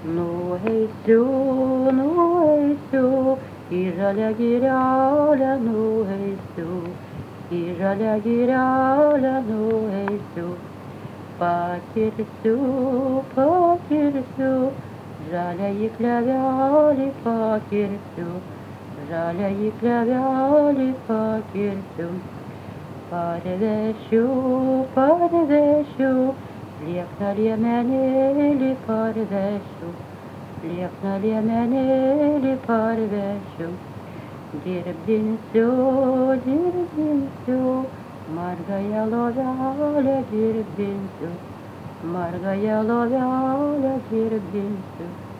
Nueisiu į žalią girelę, į žalią girelę nueisiu. Pakirsiu, žaliąjį klevelį pakirsiu, žaliąjį klevelį pakirsiu. Parvešiu, liepsną liemenėlį parvešiu, liepsną liemenėlį parvešiu. Dirbinsiu, margąją lovelę dirbinsiu, margąją lovelę dirbinsiu.